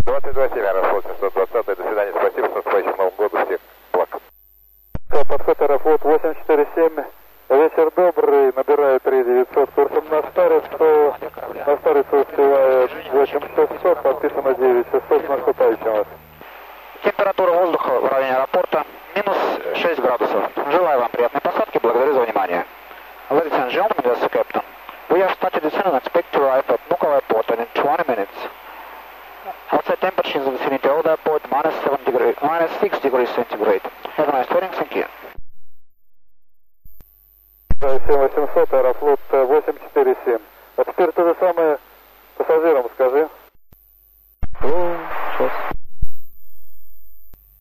22-7, Аэрофлот 720, до свидания, спасибо, с наступающим Новым годом, всех благ. Подход Аэрофлот 847, вечер добрый, набираю 3900, курсом на старицу успевает 8600, подписано 9600, с наступающим вас. Температура воздуха в районе аэропорта минус 6 градусов. Желаю вам приятной посадки, благодарю за внимание. Ladies and gentlemen, this is the captain. We have started descent and expect to arrive at Nuuk Airport in 20 minutes. Outside temperature in the vicinity of the airport minus 6 degrees centigrade. Have a nice morning, thank you. 7800, Аэрофлот 847. А теперь то же самое пассажирам.